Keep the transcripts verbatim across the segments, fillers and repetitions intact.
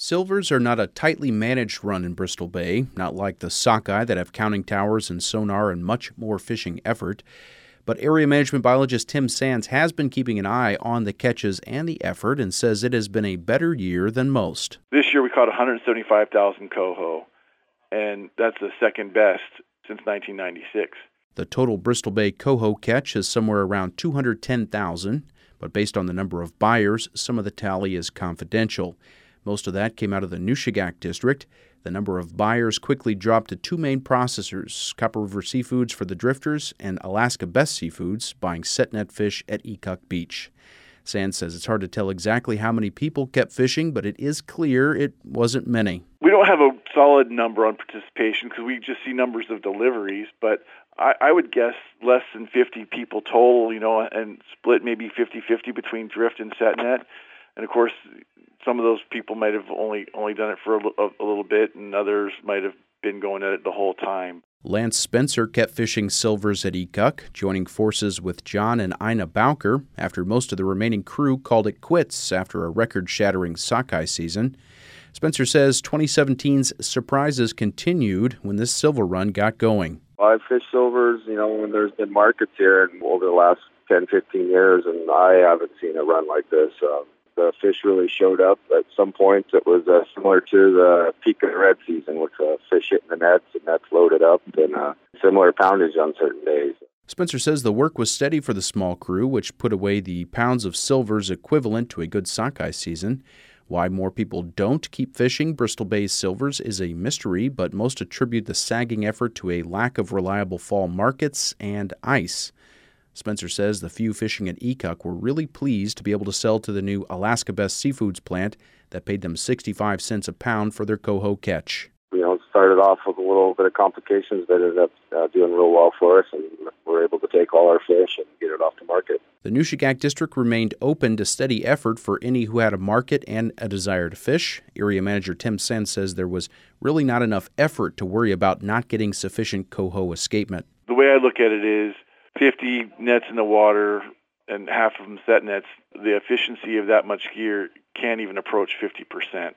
Silvers are not a tightly managed run in Bristol Bay, not like the sockeye that have counting towers and sonar and much more fishing effort. But area management biologist Tim Sands has been keeping an eye on the catches and the effort and says it has been a better year than most. This year we caught one hundred seventy-five thousand coho, and that's the second best since nineteen ninety-six. The total Bristol Bay coho catch is somewhere around two hundred ten thousand, but based on the number of buyers, some of the tally is confidential. Most of that came out of the Nushagak district. The number of buyers quickly dropped to two main processors, Copper River Seafoods for the drifters and Alaska Best Seafoods, buying set-net fish at Ekuk Beach. Sands says it's hard to tell exactly how many people kept fishing, but it is clear it wasn't many. We don't have a solid number on participation because we just see numbers of deliveries, but I, I would guess less than fifty people total, you know, and split maybe fifty-fifty between drift and set-net. And, of course, some of those people might have only only done it for a, a, a little bit, and others might have been going at it the whole time. Lance Spencer kept fishing silvers at Ekuk, joining forces with John and Ina Bowker after most of the remaining crew called it quits after a record-shattering sockeye season. Spencer says twenty seventeen's surprises continued when this silver run got going. I've fished silvers, you know, when there's been markets here over the last ten, fifteen years, and I haven't seen a run like this. Um, The fish really showed up. At some points, it was uh, similar to the peak of the red season, with uh, fish hitting the nets and nets loaded up, and uh, similar poundage on certain days. Spencer says the work was steady for the small crew, which put away the pounds of silvers equivalent to a good sockeye season. Why more people don't keep fishing Bristol Bay's silvers is a mystery, but most attribute the sagging effort to a lack of reliable fall markets and ice. Spencer says the few fishing at Ekuk were really pleased to be able to sell to the new Alaska Best Seafoods plant that paid them sixty-five cents a pound for their coho catch. You know, it started off with a little bit of complications, but ended up uh, doing real well for us, and we're able to take all our fish and get it off the market. The Nushagak district remained open to steady effort for any who had a market and a desire to fish. Area manager Tim Sands says there was really not enough effort to worry about not getting sufficient coho escapement. The way I look at it is fifty nets in the water and half of them set nets, the efficiency of that much gear can't even approach fifty percent.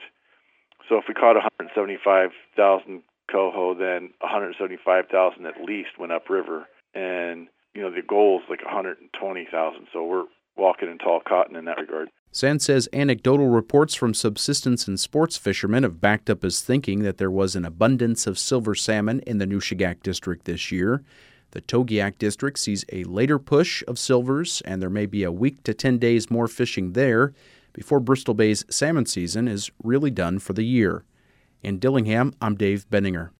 So if we caught one hundred seventy-five thousand coho, then one hundred seventy-five thousand at least went upriver. And, you know, the goal is like one hundred twenty thousand. So we're walking in tall cotton in that regard. Sands says anecdotal reports from subsistence and sports fishermen have backed up his thinking that there was an abundance of silver salmon in the Nushagak district this year. The Togiak district sees a later push of silvers, and there may be a week to ten days more fishing there before Bristol Bay's salmon season is really done for the year. In Dillingham, I'm Dave Benninger.